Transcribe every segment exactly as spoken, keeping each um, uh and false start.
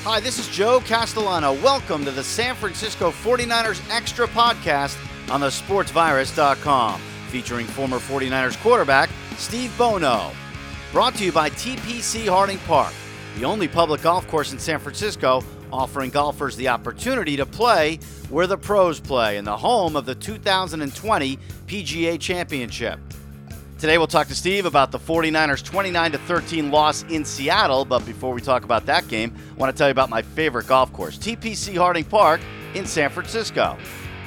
Hi, this is Joe Castellano. Welcome to the San Francisco forty-niners Extra Podcast on the sports virus dot com, featuring former forty-niners quarterback Steve Bono. Brought to you by T P C Harding Park, the only public golf course in San Francisco offering golfers the opportunity to play where the pros play, in the home of the two thousand twenty P G A Championship. Today we'll talk to Steve about the forty-niners' twenty-nine to thirteen loss in Seattle, but before we talk about that game, I want to tell you about my favorite golf course, T P C Harding Park in San Francisco.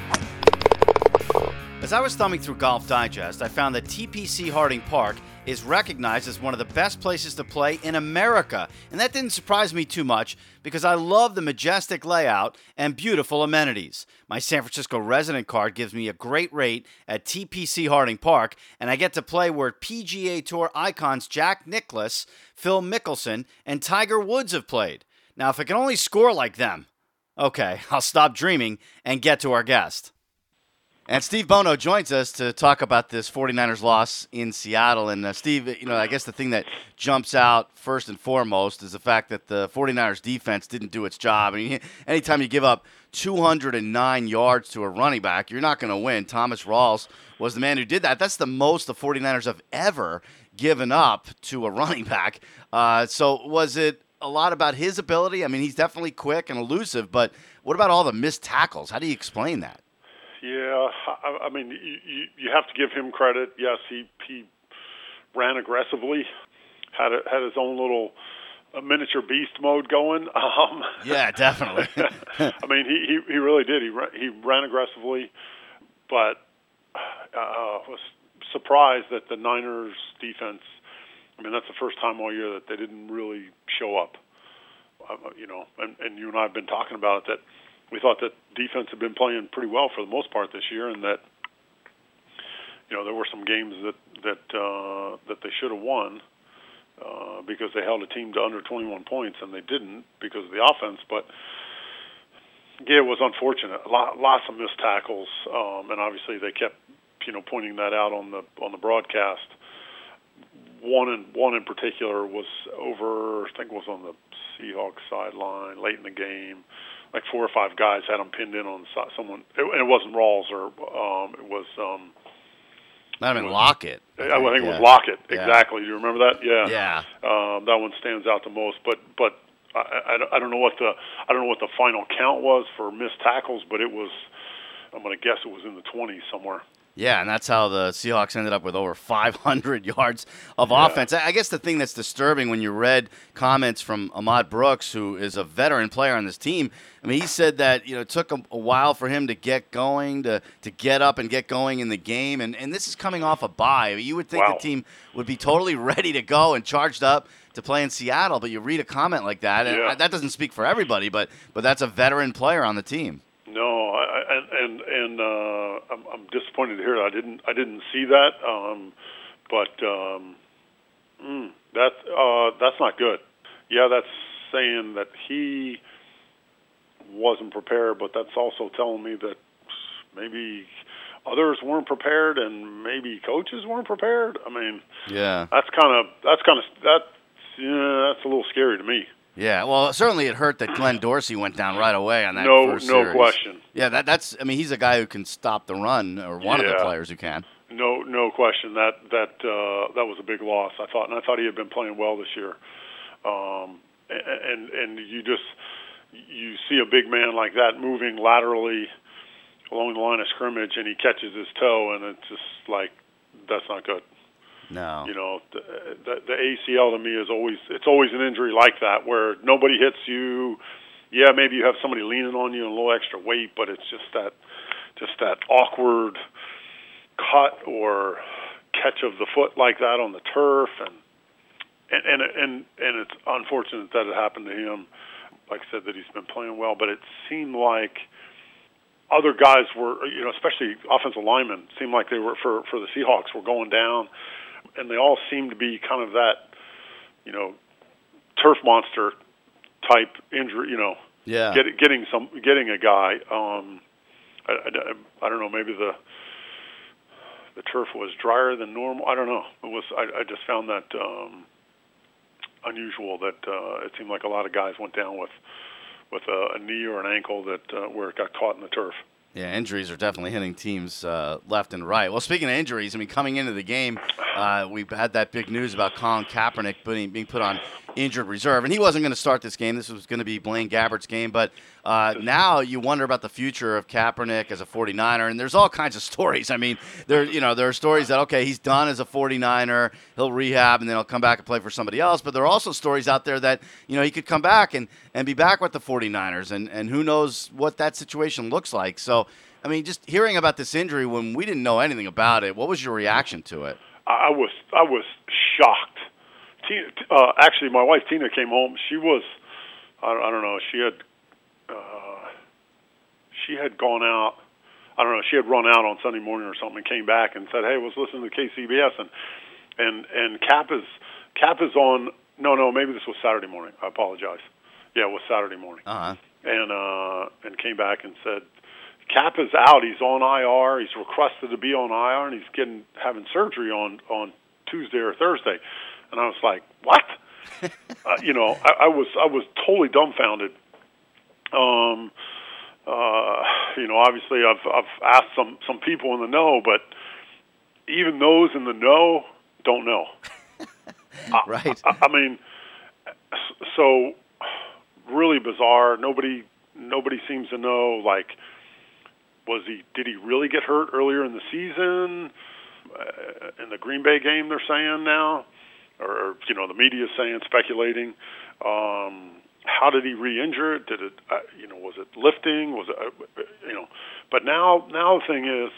As I was thumbing through Golf Digest, I found that T P C Harding Park is recognized as one of the best places to play in America. And that didn't surprise me too much because I love the majestic layout and beautiful amenities. My San Francisco resident card gives me a great rate at T P C Harding Park, and I get to play where P G A Tour icons Jack Nicklaus, Phil Mickelson, and Tiger Woods have played. Now, if I can only score like them, okay, I'll stop dreaming and get to our guest. And Steve Bono joins us to talk about this forty-niners loss in Seattle. And uh, Steve, you know, I guess the thing that jumps out first and foremost is the fact that the forty-niners defense didn't do its job. I mean, anytime you give up two hundred nine yards to a running back, you're not going to win. Thomas Rawls was the man who did that. That's the most the forty-niners have ever given up to a running back. Uh, so was it a lot about his ability? I mean, he's definitely quick and elusive, but what about all the missed tackles? How do you explain that? Yeah, I, I mean, you, you have to give him credit. Yes, he he ran aggressively, had a, had his own little uh, miniature beast mode going. Um, yeah, definitely. I mean, he, he, he really did. He ran, he ran aggressively, but uh, was surprised that the Niners defense. I mean, that's the first time all year that they didn't really show up. Uh, you know, and, and you and I have been talking about it, that we thought that defense had been playing pretty well for the most part this year, and that, you know, there were some games that that uh, that they should have won uh, because they held a team to under twenty-one points, and they didn't because of the offense. But yeah, it was unfortunate. A lot, lots of missed tackles, um, and obviously they kept, you know, pointing that out on the on the broadcast. One in one in particular was over, I think it was on the Seahawks sideline late in the game. Like four or five guys had him pinned in on the side. Someone, it, and it wasn't Rawls, or um, it was. Um, Might have been Lockett. I think, I think yeah. it was Lockett. Yeah. Exactly. Do you remember that? Yeah. Yeah. Um, that one stands out the most. But but I, I, I don't know what the I don't know what the final count was for missed tackles, but it was. I'm going to guess it was in the twenties somewhere. Yeah, and that's how the Seahawks ended up with over five hundred yards of yeah. offense. I guess the thing that's disturbing when you read comments from Ahmad Brooks, who is a veteran player on this team, I mean, he said that, you know, it took a, a while for him to get going, to, to get up and get going in the game, and, and this is coming off a bye. I mean, you would think wow. the team would be totally ready to go and charged up to play in Seattle, but you read a comment like that, and yeah. that doesn't speak for everybody, but but that's a veteran player on the team. No, I, and and, and uh, I'm, I'm disappointed to hear that. I didn't I didn't see that, um, but um, mm, that uh, that's not good. Yeah, that's saying that he wasn't prepared, but that's also telling me that maybe others weren't prepared, and maybe coaches weren't prepared. I mean, yeah, that's kind of that's kind of that's yeah, that's a little scary to me. Yeah, well, certainly it hurt that Glenn Dorsey went down right away on that no, first no series. question. Yeah, that that's. I mean, he's a guy who can stop the run, or one yeah. of the players who can. No, no question. That that uh, that was a big loss. I thought, and I thought he had been playing well this year. Um, and and you just you see a big man like that moving laterally along the line of scrimmage, and he catches his toe, and it's just like that's not good. No. You know, the, the, the A C L to me is always, it's always an injury like that where nobody hits you. Yeah, maybe you have somebody leaning on you and a little extra weight, but it's just that, just that awkward cut or catch of the foot like that on the turf. And, and, and, and, and it's unfortunate that it happened to him. Like I said, that he's been playing well, but it seemed like other guys were, you know, especially offensive linemen, seemed like they were, for, for the Seahawks, were going down. And they all seem to be kind of that, you know, turf monster type injury. You know, yeah, get, getting some, getting a guy. Um, I, I, I don't know. Maybe the the turf was drier than normal. I don't know. It was. I, I just found that um, unusual that uh, it seemed like a lot of guys went down with with a, a knee or an ankle that uh, where it got caught in the turf. Yeah, injuries are definitely hitting teams uh, left and right. Well, speaking of injuries, I mean, coming into the game, uh, we had that big news about Colin Kaepernick being, being put on injured reserve, and he wasn't going to start this game. This was going to be Blaine Gabbert's game, but uh, now you wonder about the future of Kaepernick as a forty-niner, and there's all kinds of stories. I mean, there you know there are stories that, okay, he's done as a forty-niner, he'll rehab, and then he'll come back and play for somebody else, but there are also stories out there that, you know, he could come back and, and be back with the forty-niners, and, and who knows what that situation looks like. So, I mean, just hearing about this injury when we didn't know anything about it, what was your reaction to it? I was I was shocked. Tina, uh, actually, my wife Tina came home. She was, I, I don't know, she had, uh, she had gone out. I don't know. She had run out on Sunday morning or something and came back and said, "Hey, I was listening to K C B S and and and Cap is Cap is on. No, no, maybe this was Saturday morning. I apologize. Yeah, it was Saturday morning. Uh-huh. And uh, and came back and said, Cap is out. He's on I R. He's requested to be on I R, and he's getting having surgery on on Tuesday or Thursday." And I was like, "What?" uh, you know, I, I was I was totally dumbfounded. Um, uh, you know, obviously I've I've asked some some people in the know, but even those in the know don't know. Right. I, I, I mean, so really bizarre. Nobody nobody seems to know. Like, was he? Did he really get hurt earlier in the season? Uh, in the Green Bay game, they're saying now, or you know, the media is saying, speculating. Um, how did he re-injure it? Did it? Uh, you know, was it lifting? Was it? Uh, you know, but now, now the thing is,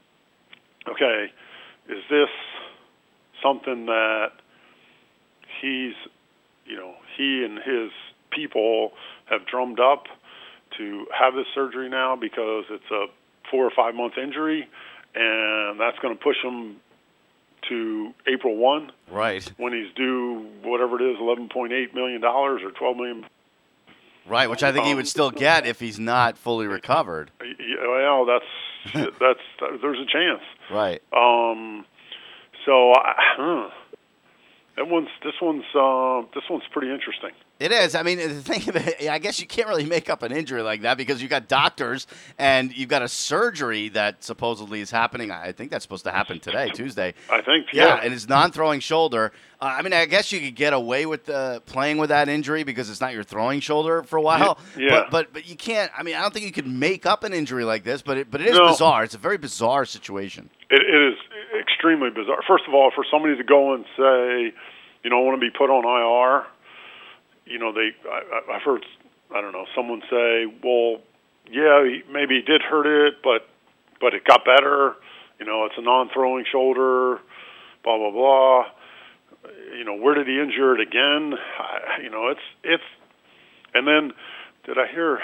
okay, is this something that he's, you know, he and his people have drummed up to have this surgery now because it's a four or five month injury, and that's going to push him to April first, right? When he's due whatever it is, eleven point eight million dollars or twelve million dollars. Right, which I think um, he would still get if he's not fully recovered. Yeah, well, that's that's there's a chance. Right. Um. So, I, huh. that one's this one's uh, this one's pretty interesting. It is. I mean, the thing of it, I guess you can't really make up an injury like that because you've got doctors and you've got a surgery that supposedly is happening. I think that's supposed to happen today, Tuesday. I think, yeah. yeah. And it's non-throwing shoulder. Uh, I mean, I guess you could get away with uh, playing with that injury because it's not your throwing shoulder for a while. Yeah. But, but but you can't. I mean, I don't think you could make up an injury like this. But it, but it is No. bizarre. It's a very bizarre situation. It, it is extremely bizarre. First of all, for somebody to go and say, you know, I want to be put on I R. You know, they. I, I've heard, I don't know, someone say, "Well, yeah, he, maybe he did hurt it, but but it got better. You know, it's a non-throwing shoulder. Blah blah blah. You know, where did he injure it again? I, you know, it's it's. And then, did I hear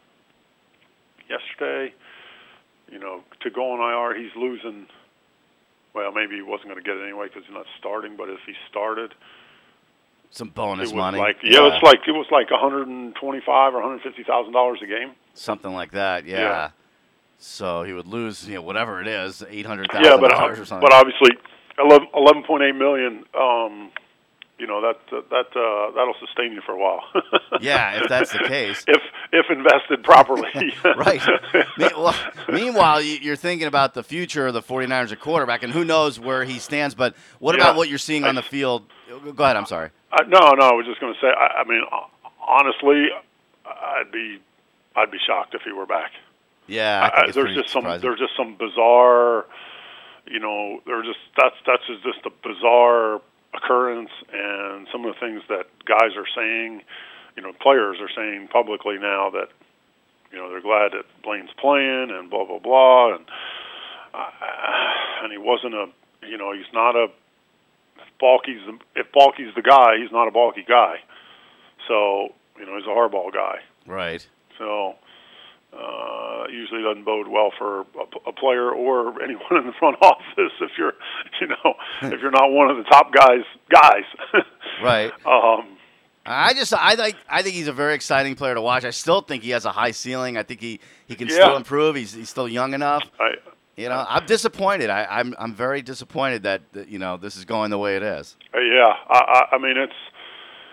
yesterday? You know, to go on I R, he's losing. Well, maybe he wasn't going to get it anyway because he's not starting. But if he started. Some bonus it was money. Like, yeah, yeah, it's like it was like one hundred twenty-five or one hundred fifty thousand dollars a game. Something like that, yeah. yeah. So he would lose, you know, whatever it is, eight hundred thousand yeah, but, dollars or something. But obviously, eleven point eight million. Um, you know that uh, that uh, that'll sustain you for a while. Yeah, if that's the case. If if invested properly. Right. Well, meanwhile, you're thinking about the future of the forty-niners at quarterback, and who knows where he stands. But what yeah, about what you're seeing on I, the field? Go ahead. I'm sorry. Uh, no, no. I was just going to say. I, I mean, honestly, I'd be I'd be shocked if he were back. Yeah, I think it's there's just some surprising. there's just some bizarre. You know, there's just that's that's just, just a bizarre occurrence, and some of the things that guys are saying, you know, players are saying publicly now that, you know, they're glad that Blaine's playing and blah blah blah, and uh, and he wasn't a, you know, he's not a. Balky's if Balky's the guy, he's not a Balky guy. So, you know, he's a hardball guy. Right. So, uh, usually doesn't bode well for a, a player or anyone in the front office if you're, you know, if you're not one of the top guys. Guys. Right. Um. I just I like I think he's a very exciting player to watch. I still think he has a high ceiling. I think he, he can Yeah. still improve. He's he's still young enough. I. You know, I'm disappointed. I, I'm I'm very disappointed that, that you know this is going the way it is. Uh, yeah, I, I, I mean it's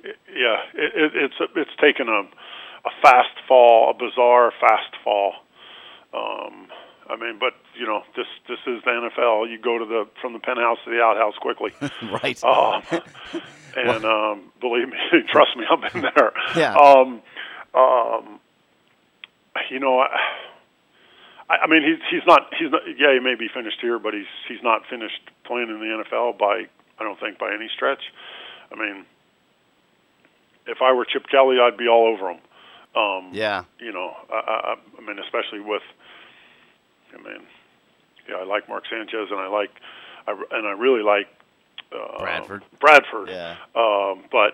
yeah, it, it, it's it's taken a a fast fall, a bizarre fast fall. Um, I mean, but you know, this this is the N F L. You go to the from the penthouse to the outhouse quickly, right? Um, and well, um, believe me, trust me, I've been there. Yeah. Um, um, you know, I, I mean, he's he's not he's not. Yeah, he may be finished here, but he's he's not finished playing in the N F L by I don't think by any stretch. I mean, if I were Chip Kelly, I'd be all over him. Um, yeah. You know, I, I, I mean, especially with. I mean, yeah, I like Mark Sanchez, and I like, I, and I really like uh, Bradford. Bradford. Yeah. Um, but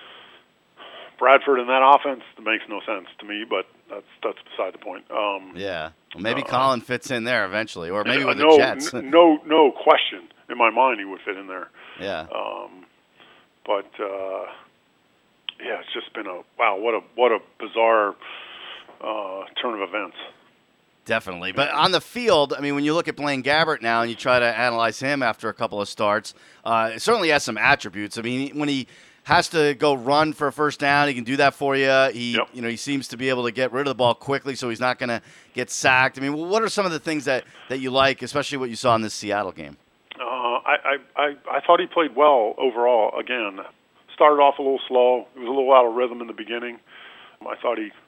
Bradford in that offense makes no sense to me. But that's that's beside the point. Um, yeah. Well, maybe uh, Colin fits in there eventually, or maybe with no, the Jets. n- no, no question in my mind he would fit in there. Yeah. Um, but uh, yeah, it's just been a wow. What a what a bizarre uh, turn of events. Definitely. But on the field, I mean, when you look at Blaine Gabbert now and you try to analyze him after a couple of starts, uh, it certainly has some attributes. I mean, when he has to go run for a first down, he can do that for you. He, yep. you know, he seems to be able to get rid of the ball quickly, so he's not going to get sacked. I mean, what are some of the things that, that you like, especially what you saw in this Seattle game? Uh, I, I, I, I thought he played well overall. Again, started off a little slow. He was a little out of rhythm in the beginning. I thought he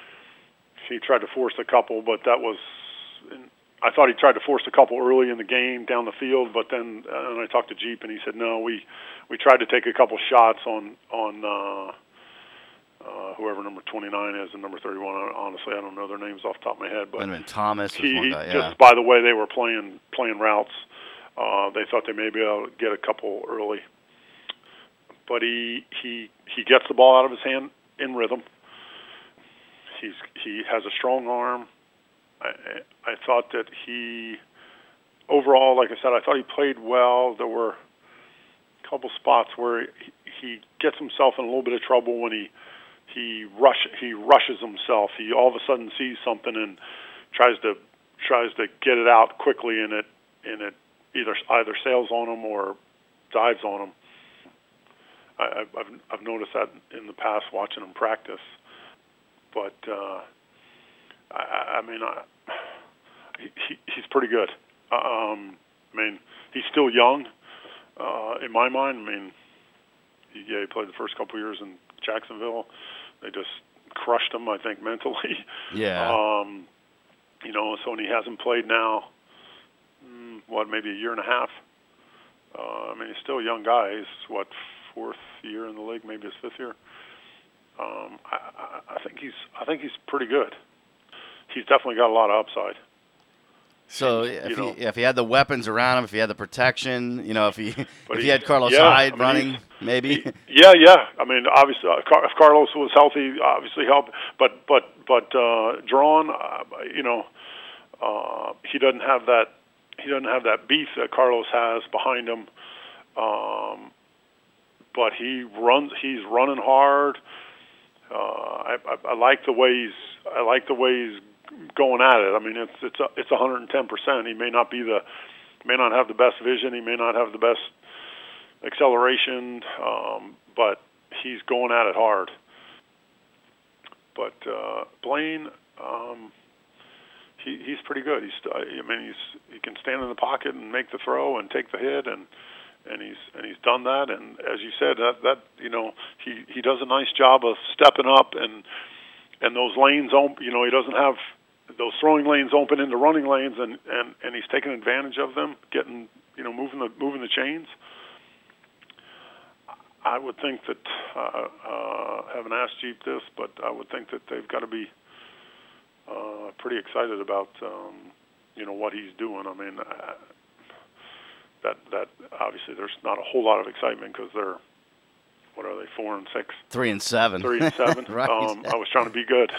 he tried to force a couple, but that was I thought he tried to force a couple early in the game down the field. But then, uh, and I talked to Jeep, and he said, no, we we tried to take a couple shots on on uh, uh, whoever number twenty-nine is and number thirty-one. Honestly, I don't know their names off the top of my head, but Benjamin Thomas was he, one guy. he Yeah. just by the way they were playing playing routes. Uh, they thought they may be able to get a couple early, but he he he gets the ball out of his hand in rhythm. He's he has a strong arm. I I thought that he overall, like I said, I thought he played well. There were a couple spots where he, he gets himself in a little bit of trouble when he he rush he rushes himself. He all of a sudden sees something and tries to tries to get it out quickly, and it and it either either sails on him or dives on him. I, I've I've noticed that in the past watching him practice, but uh, I, I mean I, he, he he's pretty good. Um, I mean he's still young uh, in my mind. I mean he, yeah he played the first couple of years in Jacksonville. They just crushed him, I think, mentally. Yeah. Um, you know, so when he hasn't played now, mm, what maybe a year and a half. Uh, I mean he's still a young guy. He's what. fourth year in the league, maybe his fifth year. Um, I, I, I think he's I think he's pretty good. He's definitely got a lot of upside. So He's, if you know, he if he had the weapons around him, if he had the protection, you know, if he if he, he, had Carlos yeah, Hyde I mean, running, maybe. He, yeah, yeah. I mean, obviously, uh, Car- if Carlos was healthy, obviously helped. But but but uh, drawn, uh, you know, uh, he doesn't have that. He doesn't have that beef that Carlos has behind him. Um, But he runs. He's running hard. Uh, I, I, I like the way he's. I like the way he's going at it. I mean, it's it's a, it's one hundred ten percent. He may not be the, may not have the best vision. He may not have the best acceleration. Um, but he's going at it hard. But uh, Blaine, um, he he's pretty good. He's. I mean, he's he can stand in the pocket and make the throw and take the hit and. And he's and he's done that, and as you said, that that you know he, he does a nice job of stepping up, and and those lanes open. You know, he doesn't have those throwing lanes open into running lanes, and, and, and he's taking advantage of them, getting you know moving the moving the chains. I would think that uh, uh, haven't asked Jeep this, but I would think that they've got to be uh, pretty excited about um, you know what he's doing. I mean. Uh, That that obviously there's not a whole lot of excitement because they're what are they four and six, three and seven, three and seven. Right. Um, I was trying to be good.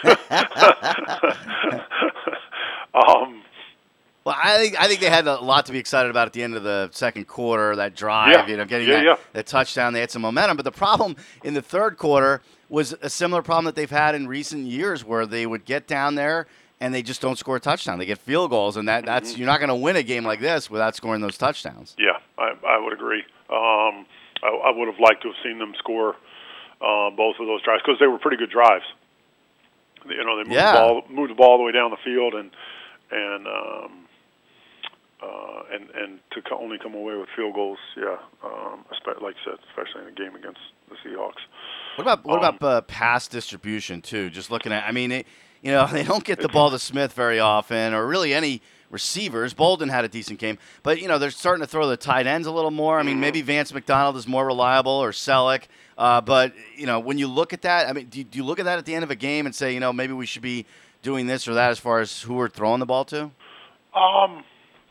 um, well, I think I think they had a lot to be excited about at the end of the second quarter. That drive, yeah, you know, getting yeah, that, yeah. that touchdown, they had some momentum. But the problem in the third quarter was a similar problem that they've had in recent years, where they would get down there and they just don't score a touchdown. They get field goals, and that, that's Mm-hmm. you're not going to win a game like this without scoring those touchdowns. Yeah, I, I would agree. Um, I, I would have liked to have seen them score uh, both of those drives, because they were pretty good drives. You know, they moved yeah. the ball, moved the ball all the way down the field, and and um, uh, and and to co- only come away with field goals. Yeah, um, like you said, especially in a game against the Seahawks. What about what um, about uh, pass distribution too? Just looking at, I mean, it, you know, they don't get the ball to Smith very often, or really any receivers. Bolden had a decent game, but you know they're starting to throw the tight ends a little more. I mean, maybe Vance McDonald is more reliable, or Selleck. Uh, but you know, when you look at that, I mean, do you, do you look at that at the end of a game and say, you know, maybe we should be doing this or that as far as who we're throwing the ball to? Um.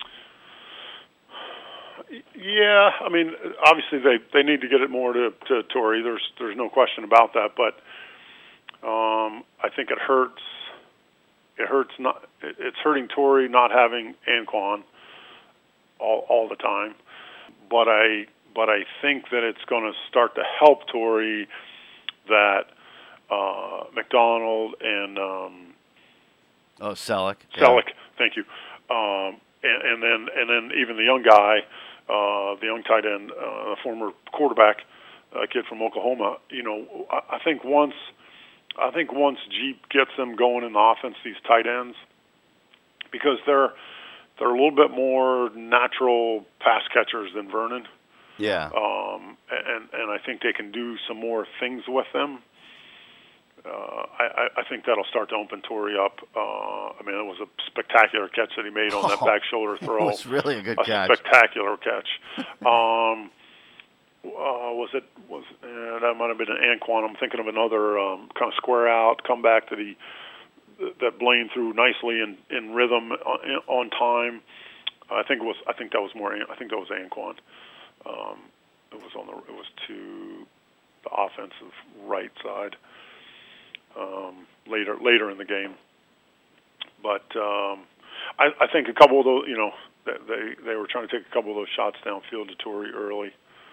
Yeah, I mean, obviously they, they need to get it more to, to Torrey. There's there's no question about that. But um, I think it hurts. It hurts not. It's hurting Torrey not having Anquan all all the time. But I but I think that it's going to start to help Torrey that uh, McDonald and um, oh Selleck Selleck, yeah. thank you, um, and, and then and then even the young guy. Uh, the young tight end, uh, former quarterback, uh, kid from Oklahoma. You know, I, I think once, I think once Jeep gets them going in the offense, these tight ends, because they're they're a little bit more natural pass catchers than Vernon. Yeah. Um, and and I think they can do some more things with them. Uh, I, I think that'll start to open Torrey up. Uh, I mean, it was a spectacular catch that he made on that oh, back shoulder throw. It was really a good a catch. Spectacular catch. um, uh, was it? Was uh, that might have been an Anquan? I'm thinking of another um, kind of square out comeback that he that Blaine threw nicely in, in rhythm on, on time. I think it was. I think that was more. I think that was Anquan. Um, it was on the. It was to the offensive right side. Um, later, later in the game, but um, I, I think a couple of those, you know, they they were trying to take a couple of those shots downfield to Torrey early.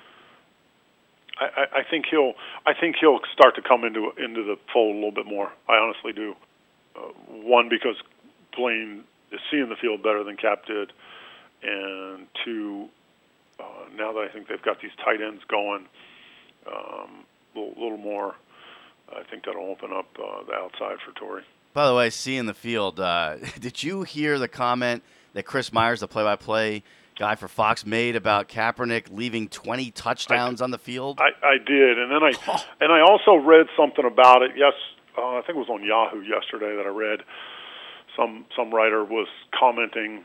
I, I, I think he'll, I think he'll start to come into into the fold a little bit more. I honestly do. Uh, one, because Blaine is seeing the field better than Cap did, and two, uh, now that I think they've got these tight ends going, um, a little, little more. I think that'll open up uh, the outside for Torrey. By the way, seeing the field, uh, did you hear the comment that Chris Myers, the play-by-play guy for Fox, made about Kaepernick leaving twenty touchdowns on the field? I, I did, and then I oh. and I also read something about it. Yes, uh, I think it was on Yahoo yesterday that I read. Some some writer was commenting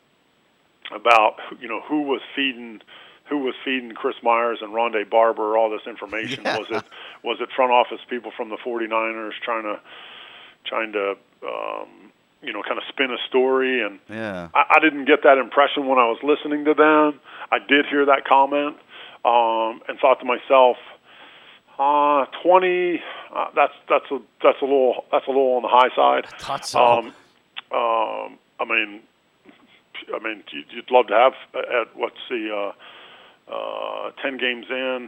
about you know who was feeding. Who was feeding Chris Myers and Rondé Barber all this information? Yeah. Was it was it front office people from the forty-niners trying to trying to um, you know kind of spin a story? And yeah. I, I didn't get that impression when I was listening to them. I did hear that comment um, and thought to myself, uh, twenty. Uh, that's that's a that's a little that's a little on the high side. I thought so. Um, um, I mean, I mean, you'd, you'd love to have at what's the uh, Uh, ten games in,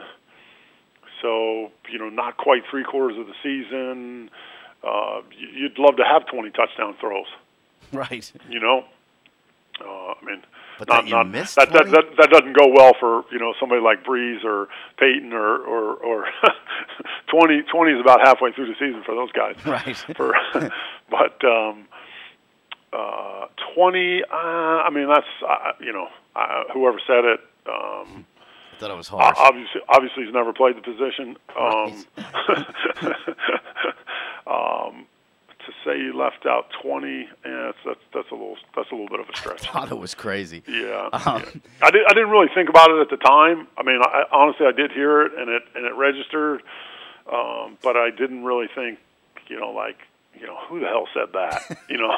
so you know, not quite three quarters of the season. Uh, you'd love to have twenty touchdown throws, right? You know, uh, I mean, but not that you not missed that, that that that doesn't go well for you know somebody like Breeze or Peyton or or, or twenty twenty is about halfway through the season for those guys, right? For, but um, uh, twenty, uh, I mean, that's uh, you know, uh, whoever said it. Um, I thought it was harsh. Obviously, obviously, he's never played the position. Um, Right. um, to say you left out twenty, yeah, that's, that's that's a little that's a little bit of a stretch. I thought it was crazy. Yeah, um, yeah. I did. I didn't really think about it at the time. I mean, I, honestly, I did hear it, and it and it registered, um, but I didn't really think, you know, like. You know, who the hell said that? You know.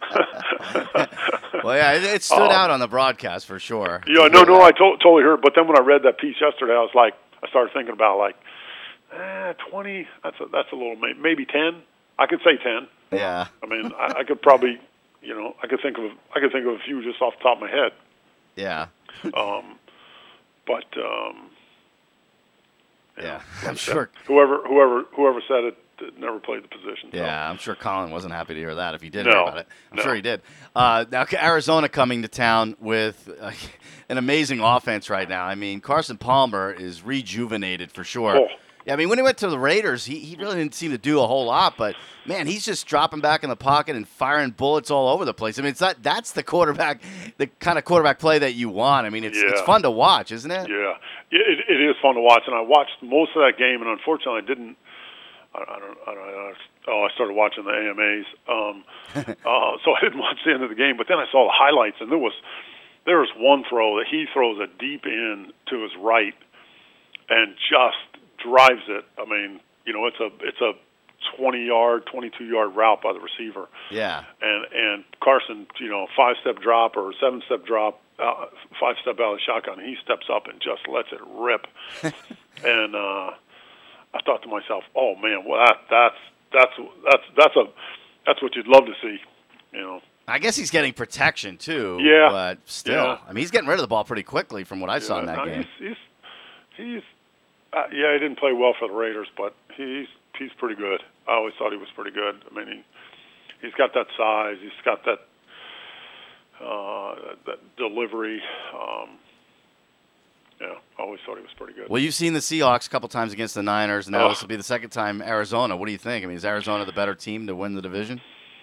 Well, yeah, it, it stood um, out on the broadcast for sure. Yeah, no, no, I to- totally heard. But then when I read that piece yesterday, I was like, I started thinking about like, eh, twenty. That's a, that's a little maybe ten. I could say ten. Yeah. I mean, I, I could probably, you know, I could think of I could think of a few just off the top of my head. Yeah. um, but um, yeah, know, I'm sure whoever whoever whoever said it. Never played the position. So. Yeah, I'm sure Colin wasn't happy to hear that if he did no, hear about it. I'm no. sure he did. Uh, now, Arizona coming to town with uh, an amazing offense right now. I mean, Carson Palmer is rejuvenated for sure. Oh. Yeah, I mean, when he went to the Raiders, he, he really didn't seem to do a whole lot, but man, he's just dropping back in the pocket and firing bullets all over the place. I mean, it's not, that's the quarterback, the kind of quarterback play that you want. I mean, it's yeah. it's fun to watch, isn't it? Yeah, it, it is fun to watch, and I watched most of that game, and unfortunately, I didn't. I, I don't. I don't. I, oh, I started watching the A M As, um, uh, so I didn't watch the end of the game. But then I saw the highlights, and there was there was one throw that he throws a deep in to his right, and just drives it. I mean, you know, it's a it's a twenty-yard, twenty-two-yard route by the receiver. Yeah. And and Carson, you know, five-step drop or seven-step drop, uh, five-step out of the shotgun. He steps up and just lets it rip. and uh, I thought to myself, oh man, well that that's that's that's that's a that's what you'd love to see, you know. I guess he's getting protection too. Yeah. But still, yeah. I mean, he's getting rid of the ball pretty quickly from what I yeah, saw in that no, game. He's, he's, he's uh, yeah, he didn't play well for the Raiders, but he's he's pretty good. I always thought he was pretty good. I mean, he he's got that size. He's got that uh, that delivery. Um, yeah, I always thought he was pretty good. Well, you've seen the Seahawks a couple times against the Niners, and now Oh. this will be the second time Arizona. What do you think? I mean, is Arizona the better team to win the division?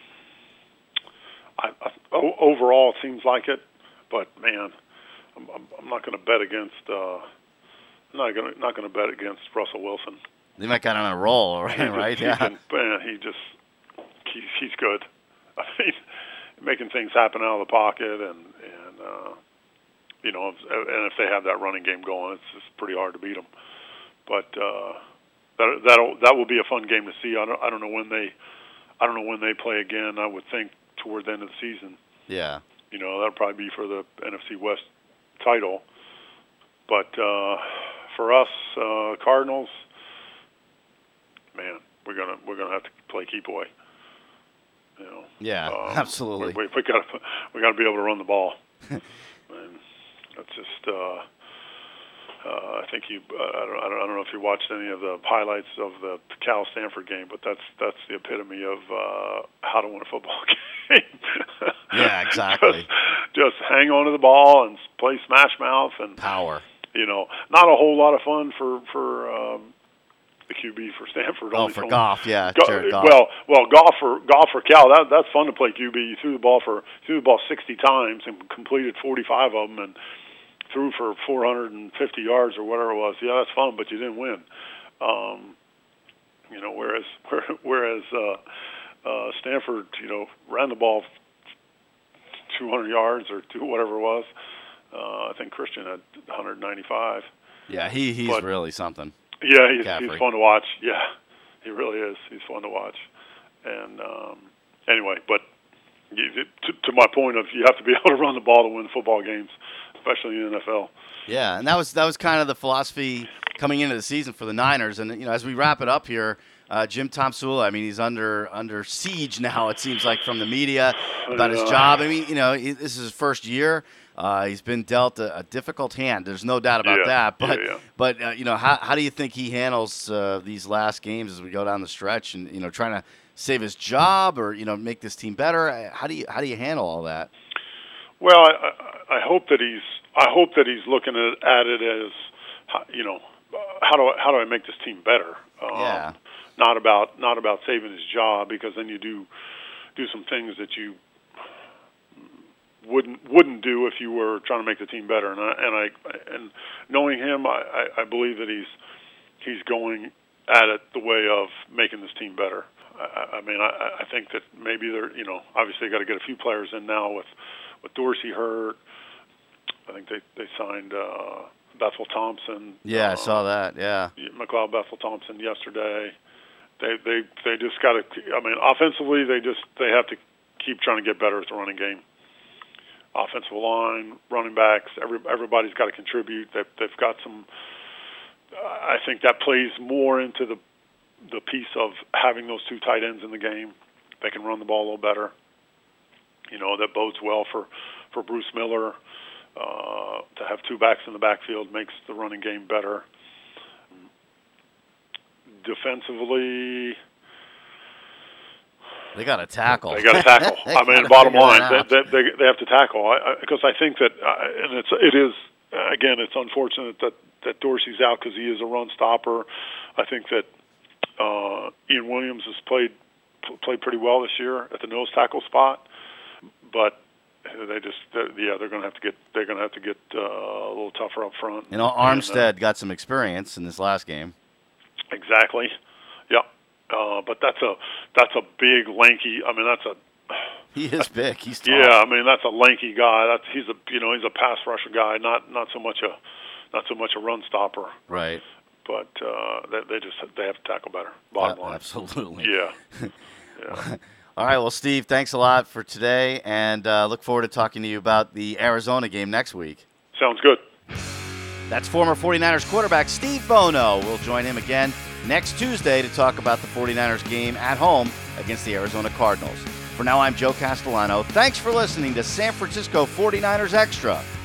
I, I, o- overall, it seems like it, but man, I'm, I'm, I'm not going to bet against. Uh, I'm not going to not going to bet against Russell Wilson. They might get on a roll, right? He just, right? he Yeah. can, man, he just he's, he's good. I mean, making things happen out of the pocket, and and uh, you know, if, and if they have that running game going, it's just pretty hard to beat them. But uh, that that that will be a fun game to see. I don't I don't know when they I don't know when they play again. I would think toward the end of the season. Yeah. You know, that'll probably be for the N F C West title. But uh, for us, uh, Cardinals, man, we're gonna we're gonna have to play keep away. You know. Yeah, um, absolutely. We, we, we got we got to be able to run the ball. And that's just. Uh, Uh, I think you. Uh, I, don't, I don't. I don't know if you watched any of the highlights of the Cal Stanford game, but that's that's the epitome of uh, how to win a football game. Yeah, exactly. Just, just hang on to the ball and play smash mouth and power. You know, not a whole lot of fun for for um, the Q B for Stanford. Oh, only for from, Goff, yeah, Go, Jared Goff. Well, well, golf for golf for Cal. That that's fun to play Q B. You threw the ball for threw the ball sixty times and completed forty-five of them and threw for four hundred fifty yards or whatever it was. Yeah, that's fun, but you didn't win. Um, you know, whereas whereas uh, uh, Stanford, you know, ran the ball two hundred yards or two whatever it was. Uh, I think Christian had one hundred ninety-five. Yeah, he he's but, really something. Yeah, he's, McCaffrey. he's fun to watch. Yeah, he really is. He's fun to watch. And um, anyway, but you, to, to my point of you have to be able to run the ball to win football games, especially in the N F L. Yeah, and that was that was kind of the philosophy coming into the season for the Niners. And you know, as we wrap it up here, uh, Jim Tomsula, I mean, he's under under siege now. It seems like from the media about his job. I mean, you know, he, this is his first year. Uh, he's been dealt a, a difficult hand. There's no doubt about yeah, that. But yeah, yeah. but uh, you know, how how do you think he handles uh, these last games as we go down the stretch and you know, trying to save his job or you know, make this team better? How do you how do you handle all that? Well, I, I, I hope that he's I hope that he's looking at, at it as you know, how do I, how do I make this team better? Um, Yeah. Not about not about saving his job, because then you do do some things that you wouldn't wouldn't do if you were trying to make the team better. And I and I and knowing him, I, I, I believe that he's he's going at it the way of making this team better. I, I mean, I, I think that maybe they're you know obviously got to get a few players in now with with Dorsey hurt. I think they they signed uh, Bethel Thompson. Yeah, uh, I saw that. Yeah, McLeod Bethel Thompson yesterday. They they they just got to. I mean, offensively, they just they have to keep trying to get better at the running game. Offensive line, running backs, every everybody's got to contribute. They've they've got some. I think that plays more into the the piece of having those two tight ends in the game. They can run the ball a little better. You know, that bodes well for for Bruce Miller. Uh, to have two backs in the backfield makes the running game better. Defensively, they got to tackle. They got to tackle. I mean, bottom line, they, they, they they have to tackle. I, I, because I think that, uh, and it's it is again, it's unfortunate that that Dorsey's out because he is a run stopper. I think that uh, Ian Williams has played played pretty well this year at the nose tackle spot, but they just they're, yeah they're going to have to get they're going to have to get uh, a little tougher up front. You know, Armstead and, uh, got some experience in this last game. Exactly. Yeah. Uh, but that's a that's a big lanky. I mean, that's a he is big. He's tall. Yeah. I mean, that's a lanky guy. That's he's a you know he's a pass rusher guy, not not so much a not so much a run stopper. Right. But uh, they, they just they have to tackle better. Bottom uh, line. Absolutely. Yeah. Yeah. All right. Well, Steve, thanks a lot for today, and uh, look forward to talking to you about the Arizona game next week. Sounds good. That's former 49ers quarterback Steve Bono. We'll join him again next Tuesday to talk about the 49ers game at home against the Arizona Cardinals. For now, I'm Joe Castellano. Thanks for listening to San Francisco 49ers Extra